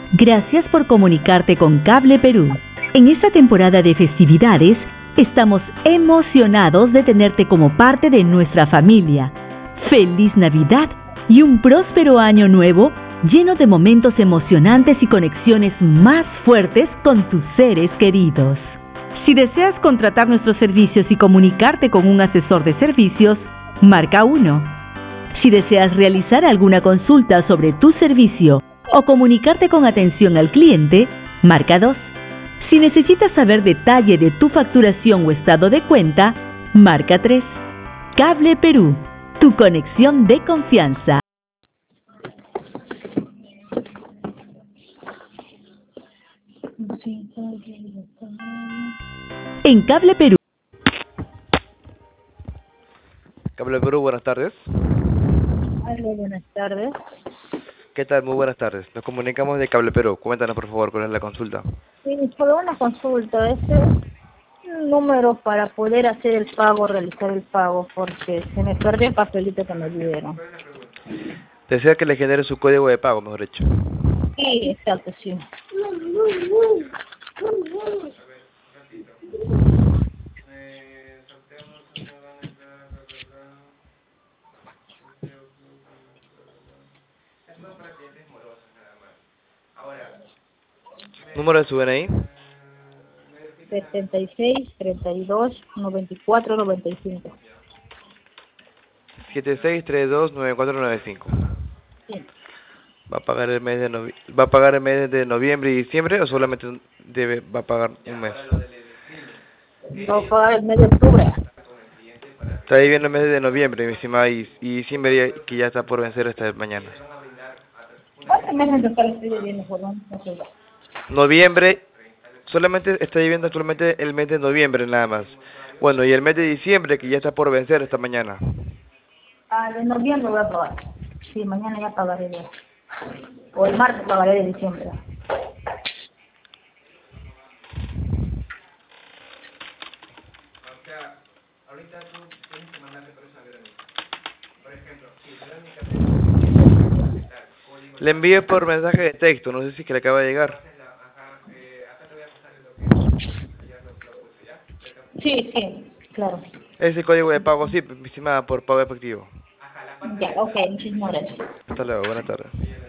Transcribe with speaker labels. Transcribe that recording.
Speaker 1: Gracias por comunicarte con Cable Perú. En esta temporada de festividades, estamos emocionados de tenerte como parte de nuestra familia. ¡Feliz Navidad y un próspero año nuevo lleno de momentos emocionantes y conexiones más fuertes con tus seres queridos! Si deseas contratar nuestros servicios y comunicarte con un asesor de servicios, marca 1. Si deseas realizar alguna consulta sobre tu servicio o comunicarte con atención al cliente, marca 2. Si necesitas saber detalle de tu facturación o estado de cuenta, marca 3. Cable Perú, tu conexión de confianza. En Cable Perú.
Speaker 2: Cable Perú, buenas tardes.
Speaker 3: Hola, buenas tardes.
Speaker 2: ¿Qué tal? Muy buenas tardes. Nos comunicamos de Cable Perú. Cuéntanos, por favor, cuál es la consulta.
Speaker 3: Sí, solo una consulta. Un número para poder hacer el pago, realizar el pago, porque se me perdió el papelito que me dieron.
Speaker 2: Desea que le genere su código de pago, mejor dicho.
Speaker 3: Sí, exacto, sí.
Speaker 2: Número de su DNI.
Speaker 3: 76 32 94 95.
Speaker 2: 76329495.
Speaker 3: Sí.
Speaker 2: ¿Va a pagar el mes de va a pagar el mes de noviembre y diciembre o solamente va a pagar un mes?
Speaker 3: No pagar el mes de octubre.
Speaker 2: Está ahí viendo el mes de noviembre, mi estimada, y diciembre que ya está por vencer esta mañana.
Speaker 3: ¿Cuántos meses de total estoy debiendo, perdón? No sé.
Speaker 2: Noviembre, solamente está viviendo actualmente el mes de noviembre nada más. Bueno, y el mes de diciembre que ya está por vencer esta mañana.
Speaker 3: De noviembre voy a pagar. Sí, mañana ya pagaré ya. O el martes pagaré de diciembre.
Speaker 2: Le envío por mensaje de texto, no sé si que le acaba de llegar.
Speaker 3: Sí, sí, claro.
Speaker 2: Ese código de pago sí, mi estimada, por pago efectivo.
Speaker 3: Ya, ok, muchísimas gracias.
Speaker 2: Hasta luego, buenas tardes.